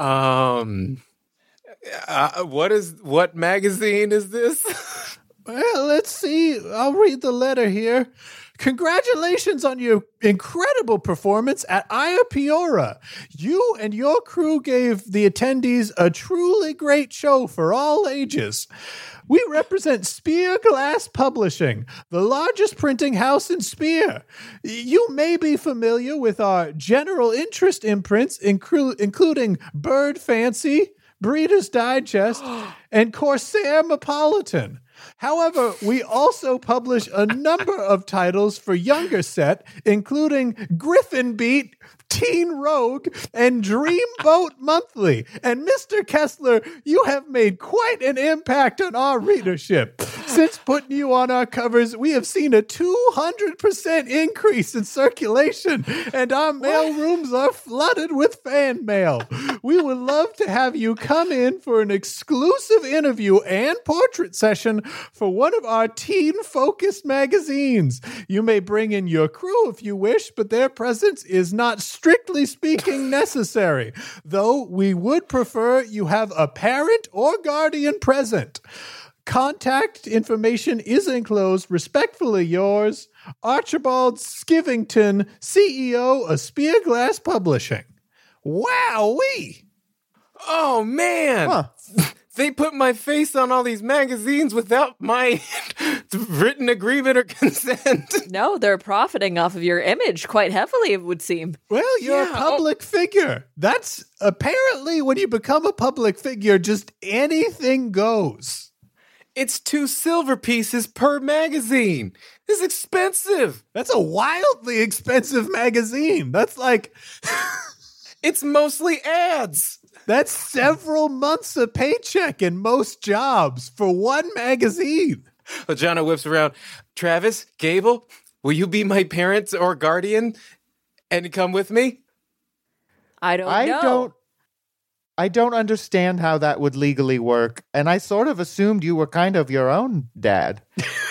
Um, uh, what is, what magazine is this? Well, let's see. I'll read the letter here. Congratulations on your incredible performance at Ayapiora. You and your crew gave the attendees a truly great show for all ages. We represent Spear Glass Publishing, the largest printing house in Spear. You may be familiar with our general interest imprints, inclu- including Bird Fancy, Breeder's Digest, and Corsair Metropolitan. However, we also publish a number of titles for younger set, including Griffin Beat, Teen Rogue, and Dreamboat Monthly. And Mister Kessler, you have made quite an impact on our readership. Since putting you on our covers, we have seen a two hundred percent increase in circulation, and our mail rooms are flooded with fan mail. We would love to have you come in for an exclusive interview and portrait session for one of our teen-focused magazines. You may bring in your crew if you wish, but their presence is not strictly speaking necessary, though we would prefer you have a parent or guardian present. Contact information is enclosed. Respectfully yours, Archibald Skivington, C E O of Spear Glass Publishing. Wowee! Oh, man. Huh. They put my face on all these magazines without my written agreement or consent. No, they're profiting off of your image quite heavily, it would seem. Well, you're Yeah, a public figure. That's apparently when you become a public figure, just anything goes. It's two silver pieces per magazine. It's expensive. That's a wildly expensive magazine. That's like, It's mostly ads. that's several months of paycheck in most jobs for one magazine. Well, Jonah whips around. Travis, Gable, will you be my parents or guardian and come with me? I don't I know. don't I don't understand how that would legally work, and I sort of assumed you were kind of your own dad.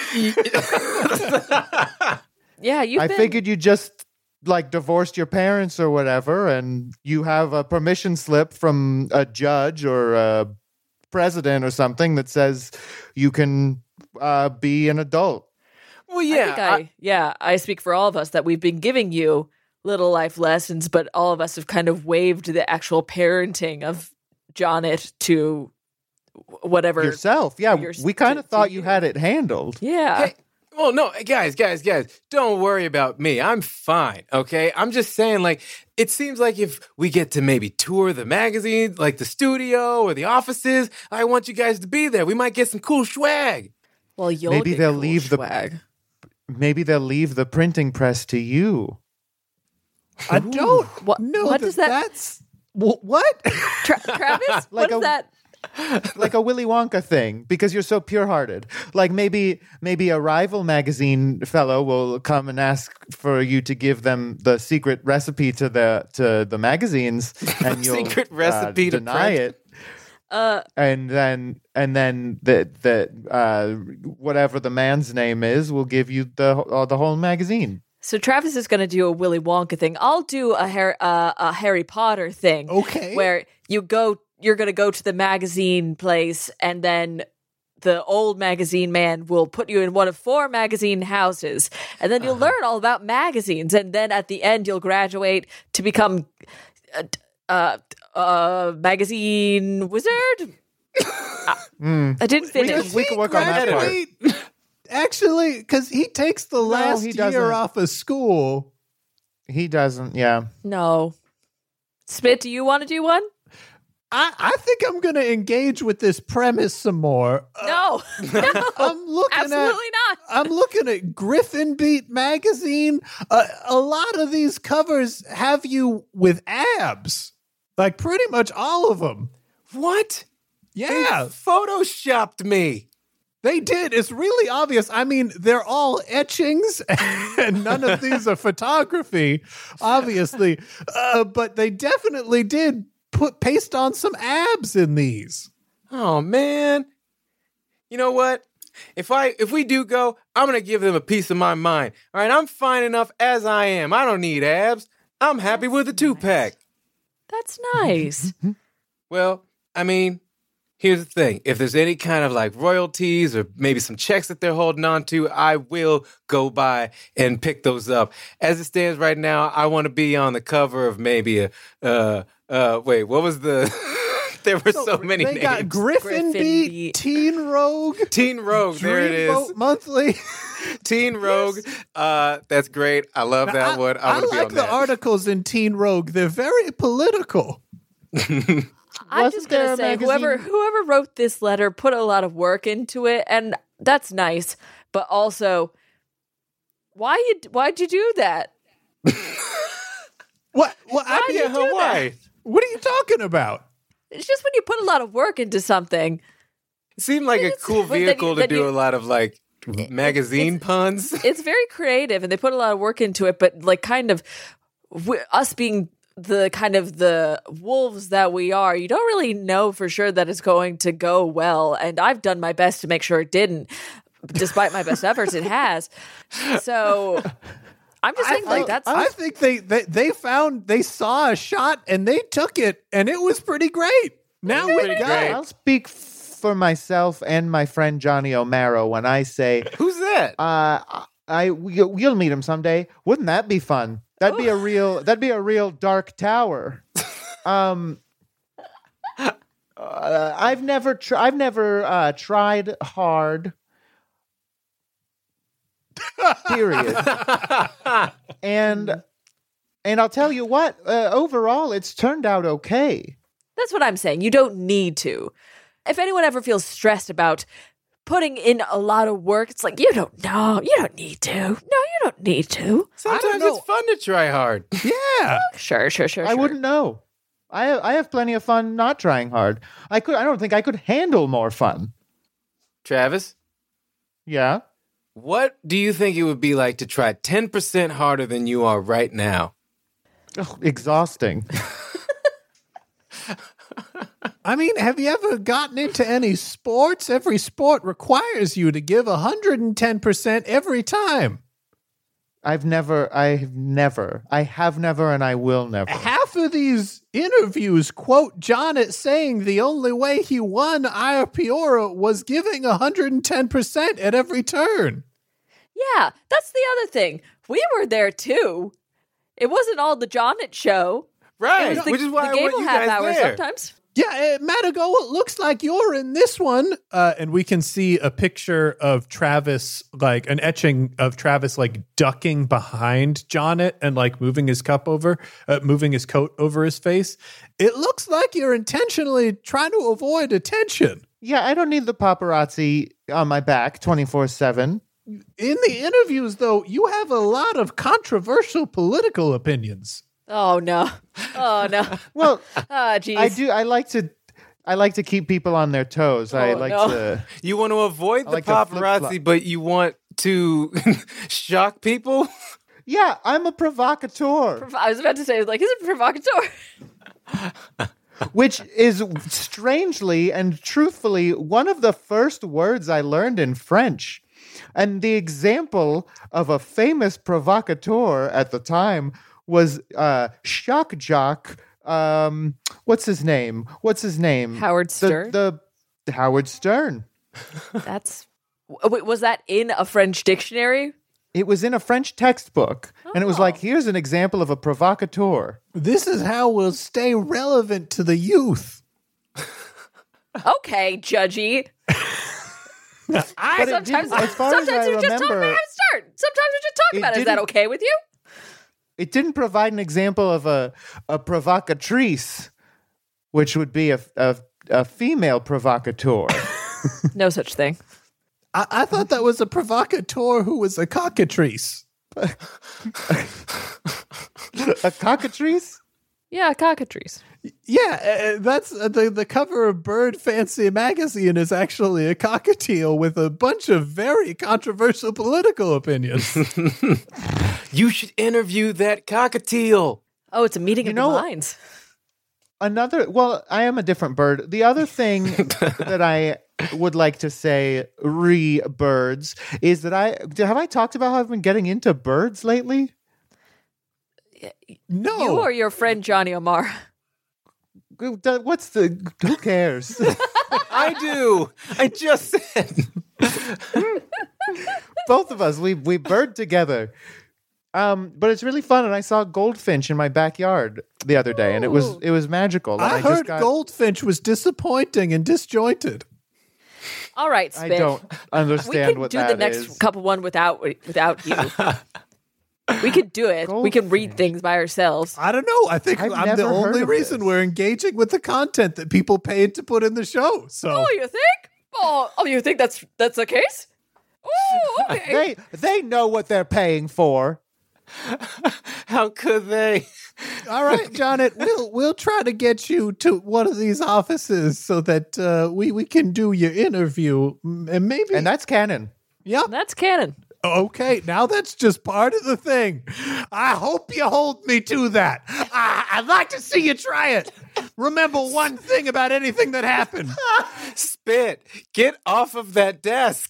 Yeah, you've I been... figured you just like divorced your parents or whatever, and you have a permission slip from a judge or a president or something that says you can uh, be an adult. Well, I yeah. think I, yeah, I speak for all of us that we've been giving you little life lessons, but all of us have kind of waived the actual parenting of Jonnet to whatever. Yourself, yeah. Your- We kind to- of thought to you you. had it handled. Yeah. Hey, well, no, guys, guys, guys, don't worry about me. I'm fine, okay? I'm just saying, like, it seems like if we get to maybe tour the magazine, like the studio or the offices, I want you guys to be there. We might get some cool swag. Well, you'll Maybe get they'll cool leave the- swag. Maybe they'll leave the printing press to you. I don't What- know what that does that- that's Wh- what? Tra- Travis, Like what is a- that? Like a Willy Wonka thing, because you're so pure-hearted. Like maybe maybe a rival magazine fellow will come and ask for you to give them the secret recipe to the to the magazines, and you'll Secret recipe uh, to deny print. it. Uh, And then and then the the uh, whatever the man's name is will give you the uh, the whole magazine. so Travis is going to do a Willy Wonka thing. I'll do a, Har- uh, a Harry Potter thing. Okay. Where you go, you're going to go to the magazine place, and then the old magazine man will put you in one of four magazine houses, and then you'll uh-huh. learn all about magazines, and then at the end you'll graduate to become a uh, uh, magazine wizard. mm. I didn't finish. We, we can work on that part. Actually, because he takes the last no, year off of school. He doesn't, yeah. No. Spit, do you want to do one? I, I think I'm going to engage with this premise some more. No, uh, no I'm looking absolutely at, not. I'm looking at Griffin Beat magazine. Uh, a lot of these covers have you with abs, like pretty much all of them. What? Yeah, they photoshopped me. They did. It's really obvious. I mean, they're all etchings, and none of these are photography, obviously. Uh, but they definitely did put paste on some abs in these. Oh man. You know what? If I if we do go, I'm gonna give them a piece of my mind. All right, I'm fine enough as I am. I don't need abs. I'm happy That's with a two pack. Nice. That's nice. Well, I mean, here's the thing. If there's any kind of like royalties or maybe some checks that they're holding on to, I will go by and pick those up. As it stands right now, I want to be on the cover of maybe a uh Uh, wait, what was the... there were so, so many they names. They got Griffin, Griffin Beat, Beat, Teen Rogue. Teen Rogue, there it is. Dreamboat Monthly. Teen Rogue. Yes. Uh, that's great. I love now, that I, one. I, I like the that. articles in Teen Rogue. They're very political. I'm just going to say, whoever whoever wrote this letter put a lot of work into it, and that's nice. But also, why you why'd you do that? What? What? Why I mean, do you do why? That? What are you talking about? It's just when you put a lot of work into something. It seemed like a cool vehicle you, to do you, a lot of like magazine it's, puns. It's very creative, and they put a lot of work into it. But like, kind of w- us being the kind of the wolves that we are, you don't really know for sure that it's going to go well. And I've done my best to make sure it didn't. Despite my best efforts, it has. So. I'm just saying, I like that's. I think they, they they found they saw a shot and they took it, and it was pretty great. Now we got. I'll speak for myself and my friend Johnny O'Mara when I say, "Who's that?" Uh, I you'll meet him someday. Wouldn't that be fun? That'd be a real. That'd be a real dark tower. um, uh, I've never. Tr- I've never uh, tried hard. Period. and and I'll tell you what, uh, overall it's turned out okay. That's what I'm saying. You don't need to. If anyone ever feels stressed about putting in a lot of work, it's like, you don't know. You don't need to. No, you don't need to. Sometimes it's fun to try hard. Yeah. Sure, sure, sure, I sure. wouldn't know. I I have plenty of fun not trying hard. I could. I don't think I could handle more fun. Travis? Yeah? What do you think it would be like to try ten percent harder than you are right now? Oh, exhausting. I mean, have you ever gotten into any sports? Every sport requires you to give one hundred ten percent every time. I've never, I've never, I have never, and I will never. Half of these interviews quote Jonnet saying the only way he won Aya Peora was giving one hundred ten percent at every turn. Yeah, that's the other thing. We were there too. It wasn't all the Jonnet show. Right, it was the, which is why the I want Gable you half guys hour there. sometimes. Yeah, uh, Madigo, it looks like you're in this one. Uh, and we can see a picture of Travis, like an etching of Travis, like ducking behind Jonnet and like moving his cup over, uh, moving his coat over his face. It looks like you're intentionally trying to avoid attention. Yeah, I don't need the paparazzi on my back twenty-four seven. In the interviews, though, you have a lot of controversial political opinions. Oh no! Oh no! Well, ah, geez. I do. I like to. I like to keep people on their toes. Oh, I like no. to. You want to avoid the like paparazzi, but you want to shock people? Yeah, I'm a provocateur. I was about to say, like, he's a provocateur. Which is strangely and truthfully one of the first words I learned in French. And the example of a famous provocateur at the time was uh, Shock Jock. Um, what's his name? What's his name? Howard Stern. The, the Howard Stern. That's. Wait, was that in a French dictionary? It was in a French textbook, oh. and it was like, here's an example of a provocateur. This is how we'll stay relevant to the youth. Okay, judgy. I But sometimes, as far as sometimes I you just talk remember, about it. Start. Sometimes you just talk it about it. Is that didn't- okay with you? It didn't provide an example of a, a provocatrice, which would be a, a, a female provocateur. No such thing. I, I thought that was a provocateur who was a cockatrice. A cockatrice? Yeah, cockatrice. Yeah, uh, that's uh, the the cover of Bird Fancy magazine is actually a cockatiel with a bunch of very controversial political opinions. You should interview that cockatiel. Oh, it's a meeting You of know- the minds. Another, well, I am a different bird. The other thing that I would like to say re birds is that I, have I talked about how I've been getting into birds lately? No, You or your friend Johnny Omar? What's the, who cares? I do. I just said. Both of us, we we bird together. Um, but it's really fun, and I saw a goldfinch in my backyard the other day, and it was Ooh. it was magical. And I, I heard just got, Goldfinch was disappointing and disjointed. All right, I Spit. don't We understand can what do that the next is. couple one without without you. We could do it. We can read Goldfinch. things by ourselves. I don't know. I think I've I'm the never heard only of reason this. we're engaging with the content that people paid to put in the show. So Oh, you think? Oh, oh, you think that's that's the case? Oh, okay. They they know what they're paying for. How could they? all right, Johnnet, we'll we'll try to get you to one of these offices so that uh, we we can do your interview mm, and maybe And that's canon. yeah. That's canon. Okay, now that's just part of the thing. I hope you hold me to that. I, I'd like to see you try it. Remember one thing about anything that happened. Spit. Get off of that desk.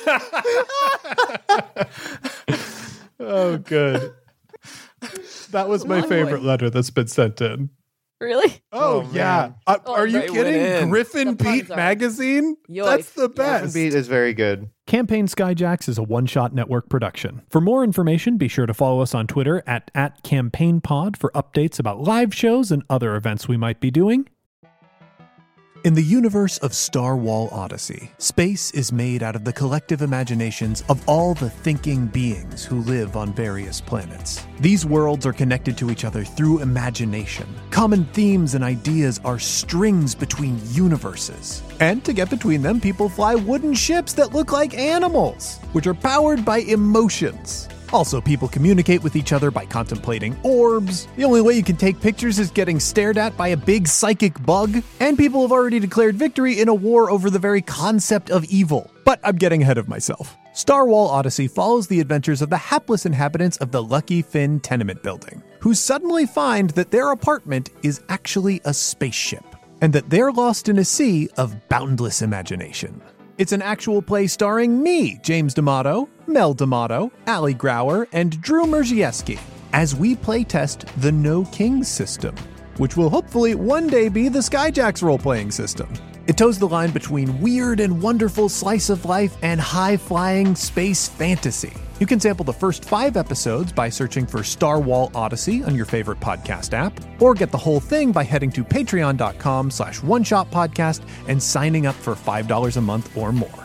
Oh, good. That was my Oh, favorite boy. letter that's been sent in. Really? Oh, Oh, yeah. man. Uh, Oh, are you they went kidding? in. Griffin The puns Beat are- magazine? Yoy. That's the Orphan best. Beat is very good. Campaign Skyjacks is a one-shot network production. For more information, be sure to follow us on Twitter at, at CampaignPod for updates about live shows and other events we might be doing. In the universe of Star Wall Odyssey, space is made out of the collective imaginations of all the thinking beings who live on various planets. These worlds are connected to each other through imagination. Common themes and ideas are strings between universes. And to get between them, people fly wooden ships that look like animals, which are powered by emotions. Also, people communicate with each other by contemplating orbs. The only way you can take pictures is getting stared at by a big psychic bug. And people have already declared victory in a war over the very concept of evil. But I'm getting ahead of myself. Star Wall Odyssey follows the adventures of the hapless inhabitants of the Lucky Finn tenement building, who suddenly find that their apartment is actually a spaceship, and that they're lost in a sea of boundless imagination. It's an actual play starring me, James D'Amato, Mel D'Amato, Ali Grauer, and Drew Merzieski, as we playtest the No Kings system, which will hopefully one day be the Skyjacks role-playing system. It toes the line between weird and wonderful slice of life and high-flying space fantasy. You can sample the first five episodes by searching for Star Wall Odyssey on your favorite podcast app, or get the whole thing by heading to patreon.com slash one-shot podcast and signing up for five dollars a month or more.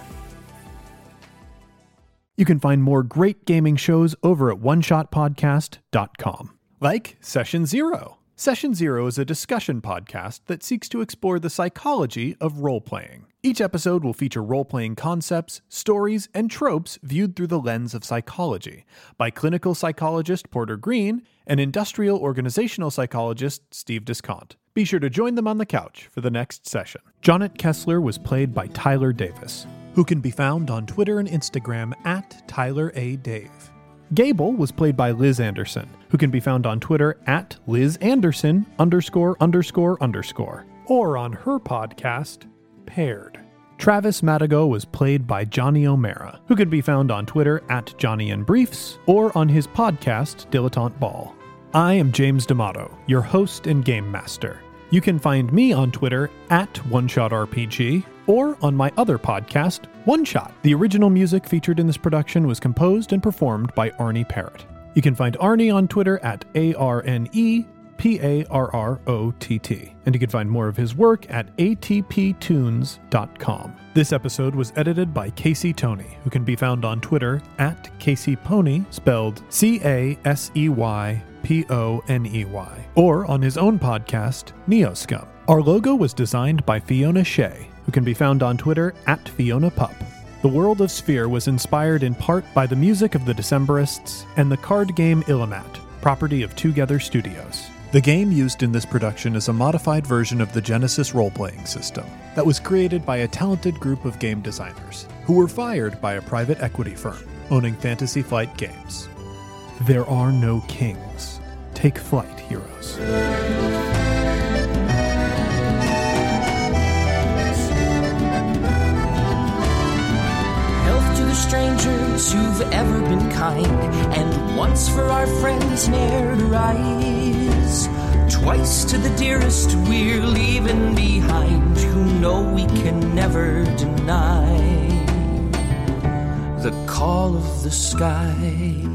You can find more great gaming shows over at one shot podcast dot com. Like Session Zero. Session Zero is a discussion podcast that seeks to explore the psychology of role-playing. Each episode will feature role-playing concepts, stories, and tropes viewed through the lens of psychology by clinical psychologist Porter Green and industrial organizational psychologist Steve Descant. Be sure to join them on the couch for the next session. Jonnet Kessler was played by Tyler Davis, who can be found on Twitter and Instagram at Tyler A. Dave. Gable was played by Liz Anderson, who can be found on Twitter at Liz Anderson underscore underscore underscore, or on her podcast, Paired. Travis Madigo was played by Johnny O'Mara, who can be found on Twitter at Johnny and Briefs, or on his podcast, Dilettante Ball. I am James D'Amato, your host and game master. You can find me on Twitter at OneShotRPG, or on my other podcast, One Shot. The original music featured in this production was composed and performed by Arnie Parrott. You can find Arnie on Twitter at A R N E P A R R O T T. And you can find more of his work at A T P tunes dot com. This episode was edited by Casey Toney, who can be found on Twitter at Casey Pony, spelled C A S E Y P O N E Y, or on his own podcast, Neoscum. Our logo was designed by Fiona Shea, who can be found on Twitter at Fiona Pup. The world of Sphere was inspired in part by the music of the Decemberists and the card game Illimat, property of Together Studios. The game used in this production is a modified version of the Genesis role-playing system that was created by a talented group of game designers who were fired by a private equity firm owning Fantasy Flight Games. There are no kings. Take flight, heroes. Health to the strangers who've ever been kind, and once for our friends ne'er to rise. Twice to the dearest we're leaving behind, who know we can never deny the call of the sky.